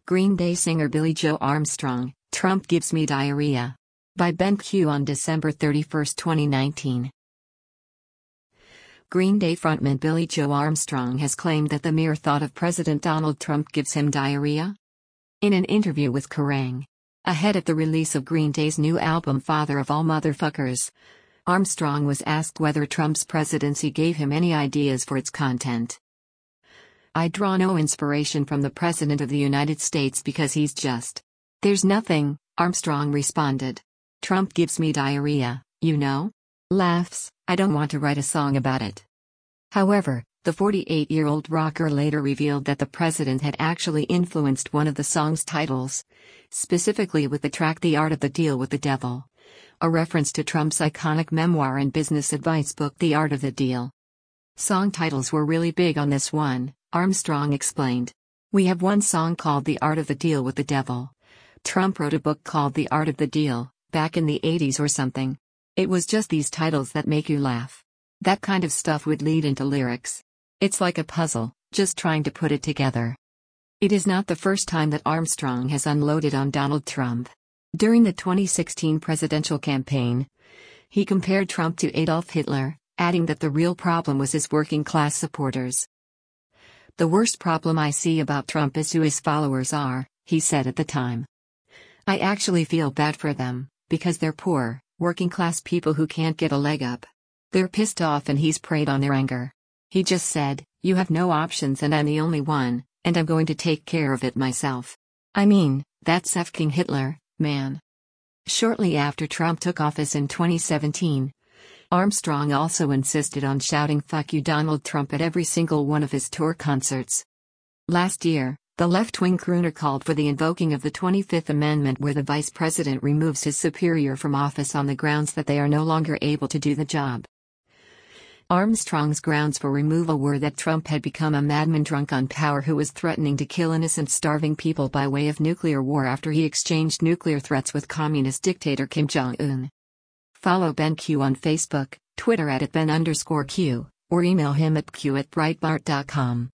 Green Day singer Billie Joe Armstrong, Trump Gives Me Diarrhea. By Ben Q on December 31, 2019. Green Day frontman Billie Joe Armstrong has claimed that the mere thought of President Donald Trump gives him diarrhea. In an interview with Kerrang! Ahead of the release of Green Day's new album Father of All Motherfuckers, Armstrong was asked whether Trump's presidency gave him any ideas for its content. "I draw no inspiration from the President of the United States because he's just. There's nothing," Armstrong responded. "Trump gives me diarrhea, you know?" Laughs, "I don't want to write a song about it." However, the 48-year-old rocker later revealed that the president had actually influenced one of the song's titles, specifically with the track The Art of the Deal with the Devil, a reference to Trump's iconic memoir and business advice book The Art of the Deal. "Song titles were really big on this one," Armstrong explained. "We have one song called The Art of the Deal with the Devil. Trump wrote a book called The Art of the Deal, back in the 80s or something. It was just these titles that make you laugh. That kind of stuff would lead into lyrics. It's like a puzzle, just trying to put it together." It is not the first time that Armstrong has unloaded on Donald Trump. During the 2016 presidential campaign, he compared Trump to Adolf Hitler, adding that the real problem was his working-class supporters. "The worst problem I see about Trump is who his followers are," he said at the time. "I actually feel bad for them, because they're poor, working-class people who can't get a leg up. They're pissed off and he's preyed on their anger. He just said, 'You have no options and I'm the only one, and I'm going to take care of it myself.' I mean, that's F-King Hitler, man." Shortly after Trump took office in 2017, Armstrong also insisted on shouting "Fuck you Donald Trump" at every single one of his tour concerts. Last year, the left-wing crooner called for the invoking of the 25th Amendment, where the vice president removes his superior from office on the grounds that they are no longer able to do the job. Armstrong's grounds for removal were that Trump had become a madman drunk on power who was threatening to kill innocent starving people by way of nuclear war after he exchanged nuclear threats with communist dictator Kim Jong-un. Follow Ben Q on Facebook, Twitter @Ben_Q, or email him at q@breitbart.com.